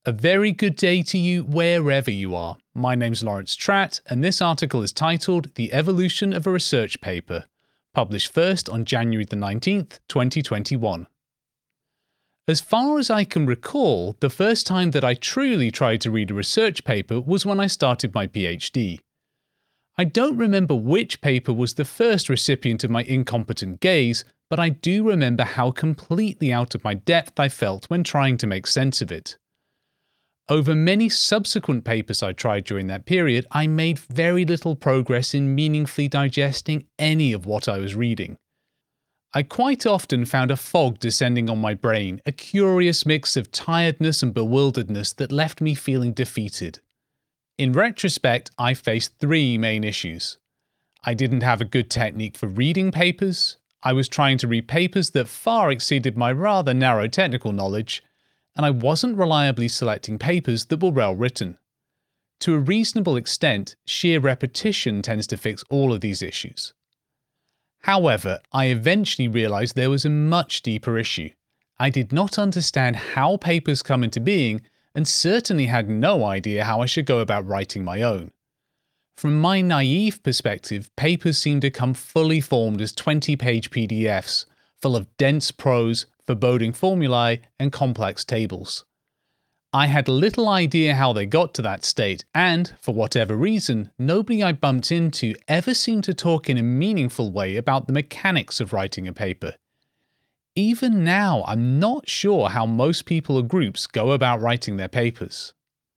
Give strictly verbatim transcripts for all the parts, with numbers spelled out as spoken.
A very good day to you wherever you are. My name's Lawrence Tratt, and this article is titled The Evolution of a Research Paper, published first on January the nineteenth, twenty twenty-one. As far as I can recall, the first time that I truly tried to read a research paper was when I started my PhD. I don't remember which paper was the first recipient of my incompetent gaze, but I do remember how completely out of my depth I felt when trying to make sense of it. Over many subsequent papers I tried during that period, I made very little progress in meaningfully digesting any of what I was reading. I quite often found a fog descending on my brain, a curious mix of tiredness and bewilderedness that left me feeling defeated. In retrospect, I faced three main issues. I didn't have a good technique for reading papers, I was trying to read papers that far exceeded my rather narrow technical knowledge, and I wasn't reliably selecting papers that were well written. To a reasonable extent, sheer repetition tends to fix all of these issues. However, I eventually realized there was a much deeper issue. I did not understand how papers come into being, and certainly had no idea how I should go about writing my own. From my naive perspective, papers seemed to come fully formed as twenty-page P D Fs, full of dense prose, foreboding formulae, and complex tables. I had little idea how they got to that state, and, for whatever reason, nobody I bumped into ever seemed to talk in a meaningful way about the mechanics of writing a paper. Even now, I'm not sure how most people or groups go about writing their papers.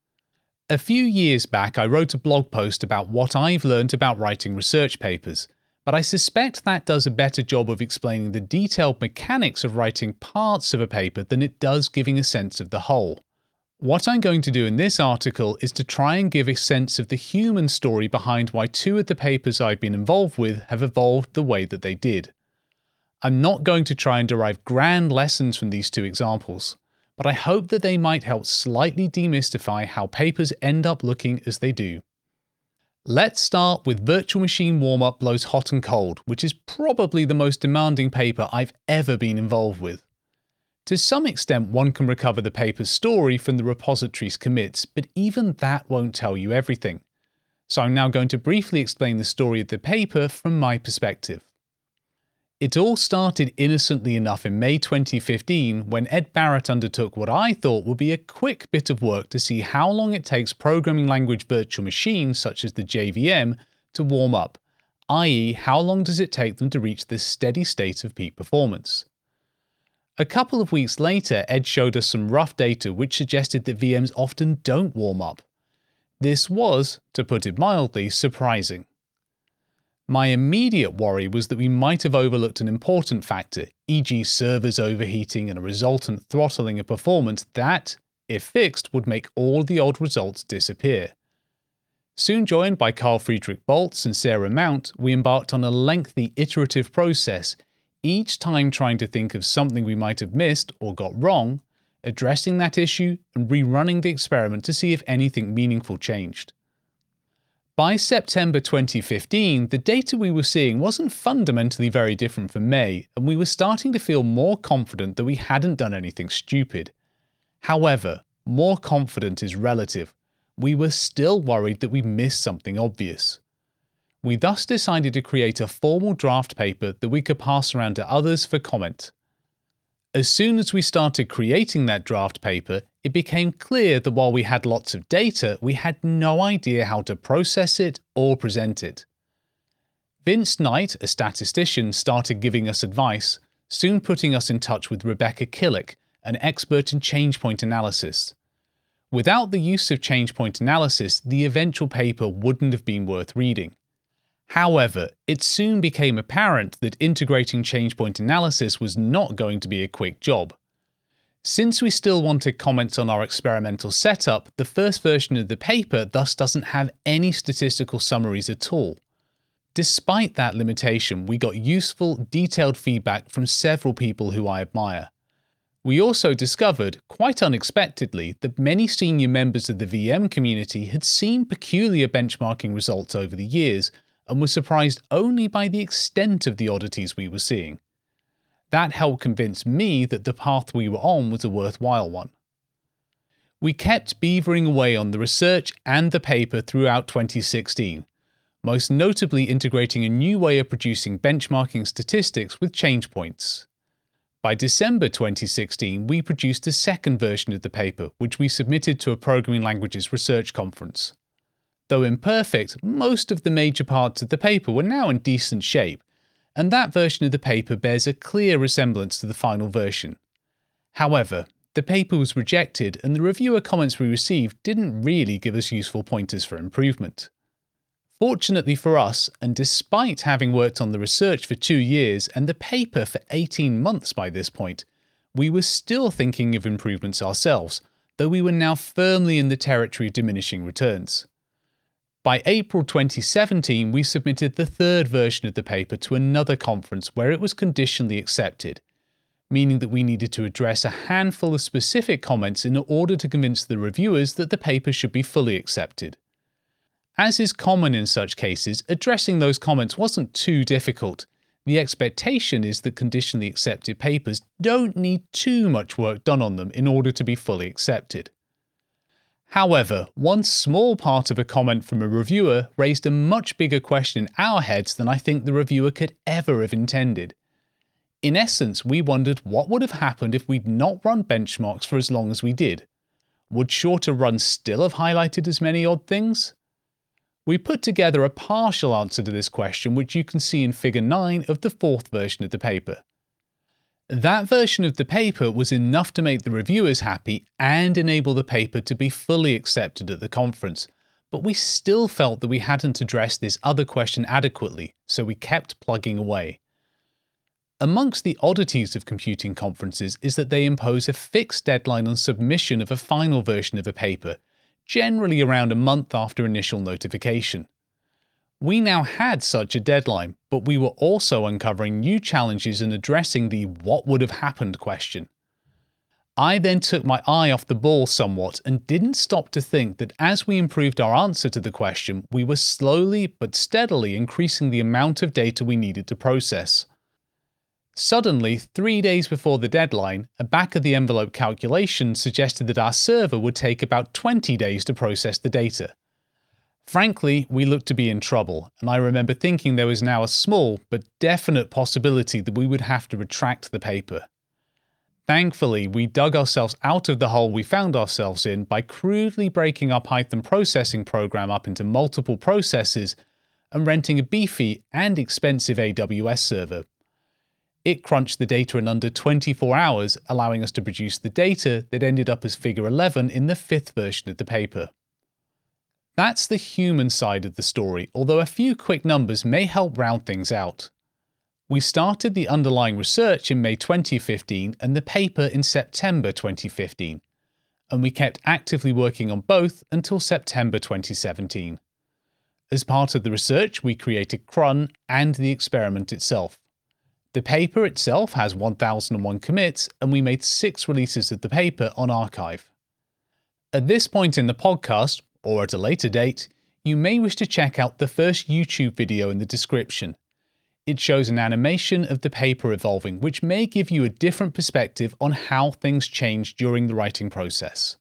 A few years back, I wrote a blog post about what I've learned about writing research papers, but I suspect that does a better job of explaining the detailed mechanics of writing parts of a paper than it does giving a sense of the whole. What I'm going to do in this article is to try and give a sense of the human story behind why two of the papers I've been involved with have evolved the way that they did. I'm not going to try and derive grand lessons from these two examples, but I hope that they might help slightly demystify how papers end up looking as they do. Let's start with Virtual Machine Warm-Up Blows Hot and Cold, which is probably the most demanding paper I've ever been involved with. To some extent, one can recover the paper's story from the repository's commits, but even that won't tell you everything. So I'm now going to briefly explain the story of the paper from my perspective. It all started innocently enough in May twenty fifteen when Ed Barrett undertook what I thought would be a quick bit of work to see how long it takes programming language virtual machines such as the J V M to warm up, that is how long does it take them to reach this steady state of peak performance. A couple of weeks later, Ed showed us some rough data which suggested that V Ms often don't warm up. This was, to put it mildly, surprising. My immediate worry was that we might have overlooked an important factor, for example servers overheating and a resultant throttling of performance that, if fixed, would make all the old results disappear. Soon joined by Carl Friedrich Boltz and Sarah Mount, we embarked on a lengthy iterative process, each time trying to think of something we might have missed or got wrong, addressing that issue and rerunning the experiment to see if anything meaningful changed. By September twenty fifteen, the data we were seeing wasn't fundamentally very different from May, and we were starting to feel more confident that we hadn't done anything stupid. However, more confident is relative. We were still worried that we missed something obvious. We thus decided to create a formal draft paper that we could pass around to others for comment. As soon as we started creating that draft paper, it became clear that while we had lots of data, we had no idea how to process it or present it. Vince Knight, a statistician, started giving us advice, soon putting us in touch with Rebecca Killick, an expert in change point analysis. Without the use of change point analysis, the eventual paper wouldn't have been worth reading. However, it soon became apparent that integrating change point analysis was not going to be a quick job. Since we still wanted comments on our experimental setup, the first version of the paper thus doesn't have any statistical summaries at all. Despite that limitation, we got useful, detailed feedback from several people who I admire. We also discovered, quite unexpectedly, that many senior members of the V M community had seen peculiar benchmarking results over the years, and were surprised only by the extent of the oddities we were seeing. That helped convince me that the path we were on was a worthwhile one. We kept beavering away on the research and the paper throughout twenty sixteen, most notably integrating a new way of producing benchmarking statistics with change points. By December twenty sixteen, we produced a second version of the paper, which we submitted to a programming languages research conference. Though imperfect, most of the major parts of the paper were now in decent shape, and that version of the paper bears a clear resemblance to the final version. However, the paper was rejected, and the reviewer comments we received didn't really give us useful pointers for improvement. Fortunately for us, and despite having worked on the research for two years and the paper for eighteen months by this point, we were still thinking of improvements ourselves, though we were now firmly in the territory of diminishing returns. By April twenty seventeen, we submitted the third version of the paper to another conference where it was conditionally accepted, meaning that we needed to address a handful of specific comments in order to convince the reviewers that the paper should be fully accepted. As is common in such cases, addressing those comments wasn't too difficult. The expectation is that conditionally accepted papers don't need too much work done on them in order to be fully accepted. However, one small part of a comment from a reviewer raised a much bigger question in our heads than I think the reviewer could ever have intended. In essence, we wondered what would have happened if we'd not run benchmarks for as long as we did. Would shorter runs still have highlighted as many odd things? We put together a partial answer to this question, which you can see in Figure nine of the fourth version of the paper. That version of the paper was enough to make the reviewers happy and enable the paper to be fully accepted at the conference, but we still felt that we hadn't addressed this other question adequately, so we kept plugging away. Amongst the oddities of computing conferences is that they impose a fixed deadline on submission of a final version of a paper, generally around a month after initial notification. We now had such a deadline, but we were also uncovering new challenges and addressing the "what would have happened" question. I then took my eye off the ball somewhat and didn't stop to think that as we improved our answer to the question, we were slowly but steadily increasing the amount of data we needed to process. Suddenly, three days before the deadline, a back-of-the-envelope calculation suggested that our server would take about twenty days to process the data. Frankly, we looked to be in trouble, and I remember thinking there was now a small but definite possibility that we would have to retract the paper. Thankfully, we dug ourselves out of the hole we found ourselves in by crudely breaking our Python processing program up into multiple processes and renting a beefy and expensive A W S server. It crunched the data in under twenty-four hours, allowing us to produce the data that ended up as Figure eleven in the fifth version of the paper. That's the human side of the story, although a few quick numbers may help round things out. We started the underlying research in May twenty fifteen and the paper in September twenty fifteen, and we kept actively working on both until September twenty seventeen. As part of the research, we created cron and the experiment itself. The paper itself has one thousand one commits, and we made six releases of the paper on archive. At this point in the podcast, or at a later date, you may wish to check out the first YouTube video in the description. It shows an animation of the paper evolving, which may give you a different perspective on how things changed during the writing process.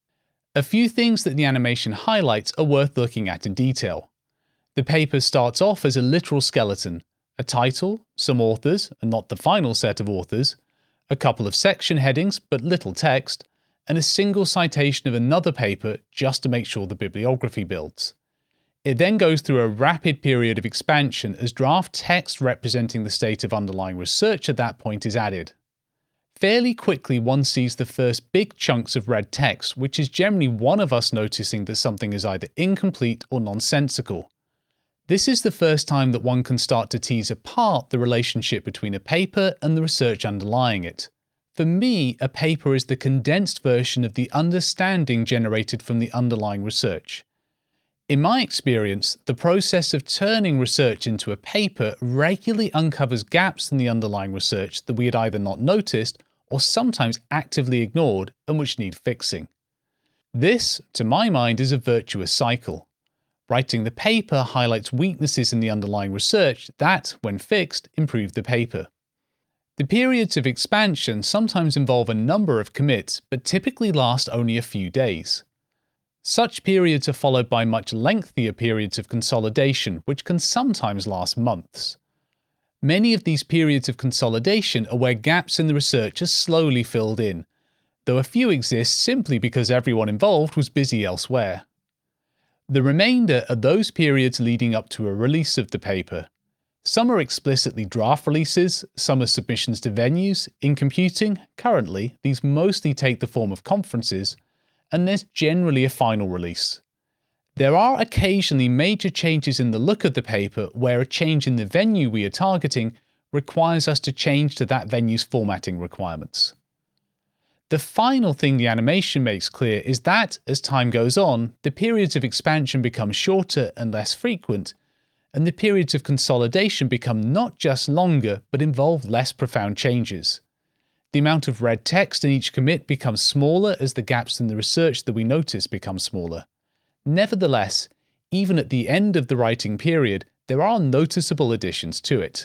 A few things that the animation highlights are worth looking at in detail. The paper starts off as a literal skeleton, a title, some authors, and not the final set of authors, a couple of section headings but little text, and a single citation of another paper just to make sure the bibliography builds. It then goes through a rapid period of expansion as draft text representing the state of underlying research at that point is added. Fairly quickly one sees the first big chunks of red text, which is generally one of us noticing that something is either incomplete or nonsensical. This is the first time that one can start to tease apart the relationship between a paper and the research underlying it. For me, a paper is the condensed version of the understanding generated from the underlying research. In my experience, the process of turning research into a paper regularly uncovers gaps in the underlying research that we had either not noticed or sometimes actively ignored and which need fixing. This, to my mind, is a virtuous cycle. Writing the paper highlights weaknesses in the underlying research that, when fixed, improve the paper. The periods of expansion sometimes involve a number of commits, but typically last only a few days. Such periods are followed by much lengthier periods of consolidation, which can sometimes last months. Many of these periods of consolidation are where gaps in the research are slowly filled in, though a few exist simply because everyone involved was busy elsewhere. The remainder are those periods leading up to a release of the paper. Some are explicitly draft releases, some are submissions to venues. In computing, currently, these mostly take the form of conferences, and there's generally a final release. There are occasionally major changes in the look of the paper where a change in the venue we are targeting requires us to change to that venue's formatting requirements. The final thing the animation makes clear is that, as time goes on, the periods of expansion become shorter and less frequent, and the periods of consolidation become not just longer but involve less profound changes. The amount of red text in each commit becomes smaller as the gaps in the research that we notice become smaller. Nevertheless, even at the end of the writing period, there are noticeable additions to it.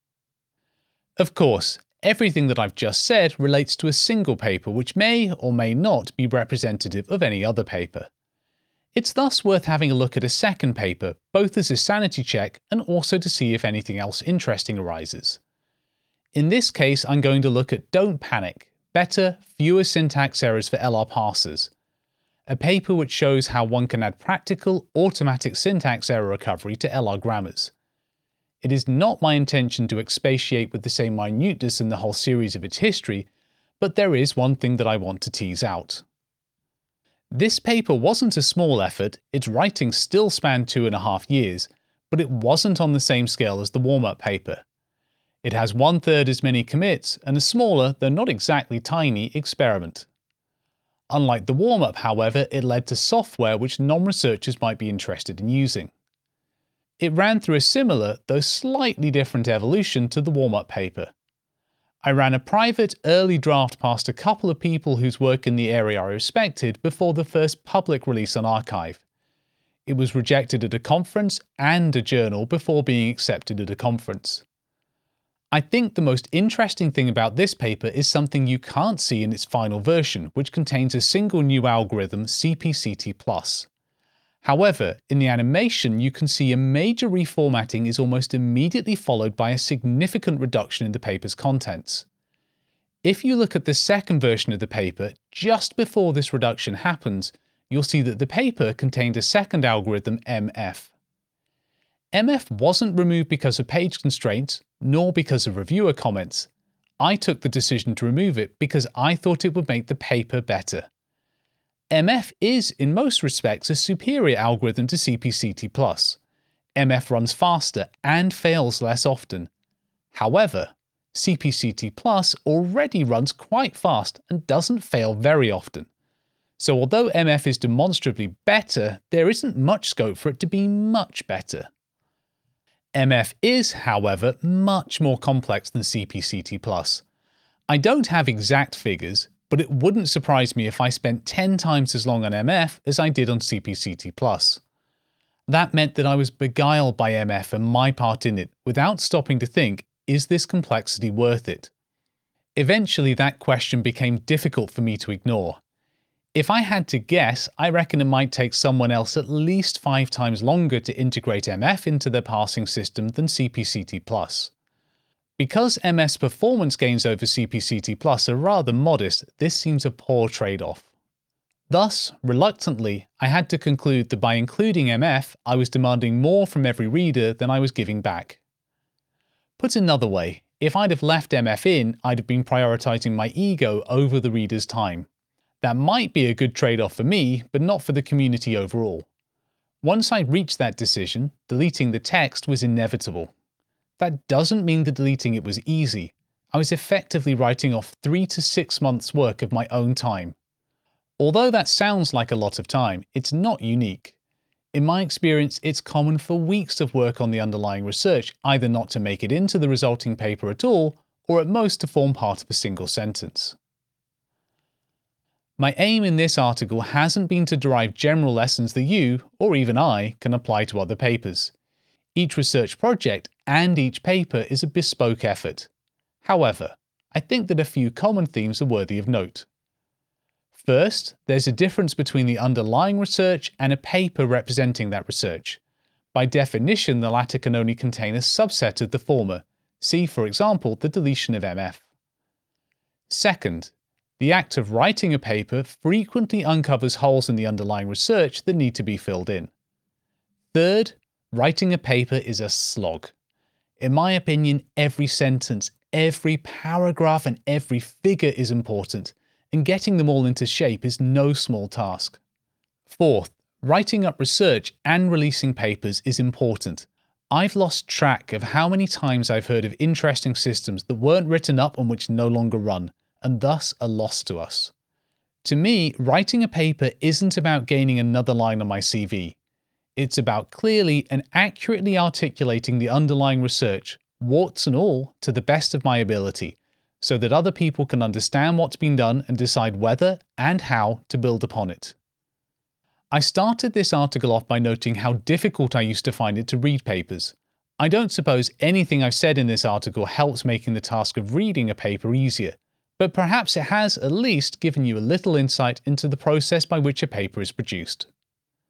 Of course, everything that I've just said relates to a single paper which may or may not be representative of any other paper. It's thus worth having a look at a second paper, both as a sanity check and also to see if anything else interesting arises. In this case, I'm going to look at Don't Panic, Better, Fewer Syntax Errors for L R Parsers, a paper which shows how one can add practical, automatic syntax error recovery to L R grammars. It is not my intention to expatiate with the same minuteness in the whole series of its history, but there is one thing that I want to tease out. This paper wasn't a small effort, its writing still spanned two and a half years, but it wasn't on the same scale as the warm-up paper. It has one-third as many commits and a smaller, though not exactly tiny, experiment. Unlike the warm-up, however, it led to software which non-researchers might be interested in using. It ran through a similar, though slightly different evolution to the warm-up paper. I ran a private, early draft past a couple of people whose work in the area I respected before the first public release on arXiv. It was rejected at a conference and a journal before being accepted at a conference. I think the most interesting thing about this paper is something you can't see in its final version, which contains a single new algorithm, C P C T plus. However, in the animation you can see a major reformatting is almost immediately followed by a significant reduction in the paper's contents. If you look at the second version of the paper, just before this reduction happens, you'll see that the paper contained a second algorithm, M F. M F wasn't removed because of page constraints, nor because of reviewer comments. I took the decision to remove it because I thought it would make the paper better. M F is, in most respects, a superior algorithm to C P C T plus. M F runs faster and fails less often. However, C P C T plus already runs quite fast and doesn't fail very often. So although M F is demonstrably better, there isn't much scope for it to be much better. M F is, however, much more complex than C P C T plus. I don't have exact figures, but it wouldn't surprise me if I spent ten times as long on M F as I did on C P C T plus. That meant that I was beguiled by M F and my part in it, without stopping to think, is this complexity worth it? Eventually that question became difficult for me to ignore. If I had to guess, I reckon it might take someone else at least five times longer to integrate M F into their parsing system than C P C T plus. Because M F's performance gains over C P C T plus are rather modest, this seems a poor trade-off. Thus, reluctantly, I had to conclude that by including M F, I was demanding more from every reader than I was giving back. Put another way, if I'd have left M F in, I'd have been prioritizing my ego over the reader's time. That might be a good trade-off for me, but not for the community overall. Once I'd reached that decision, deleting the text was inevitable. That doesn't mean that deleting it was easy. I was effectively writing off three to six months' work of my own time. Although that sounds like a lot of time, it's not unique. In my experience, it's common for weeks of work on the underlying research either not to make it into the resulting paper at all, or at most to form part of a single sentence. My aim in this article hasn't been to derive general lessons that you, or even I, can apply to other papers. Each research project and each paper is a bespoke effort. However, I think that a few common themes are worthy of note. First, there's a difference between the underlying research and a paper representing that research. By definition, the latter can only contain a subset of the former. See, for example, the deletion of M F. Second, the act of writing a paper frequently uncovers holes in the underlying research that need to be filled in. Third, writing a paper is a slog. In my opinion, every sentence, every paragraph, and every figure is important, and getting them all into shape is no small task. Fourth, writing up research and releasing papers is important. I've lost track of how many times I've heard of interesting systems that weren't written up and which no longer run, and thus are lost to us. To me, writing a paper isn't about gaining another line on my C V. It's about clearly and accurately articulating the underlying research, warts and all, to the best of my ability, so that other people can understand what's been done and decide whether and how to build upon it. I started this article off by noting how difficult I used to find it to read papers. I don't suppose anything I've said in this article helps making the task of reading a paper easier, but perhaps it has at least given you a little insight into the process by which a paper is produced.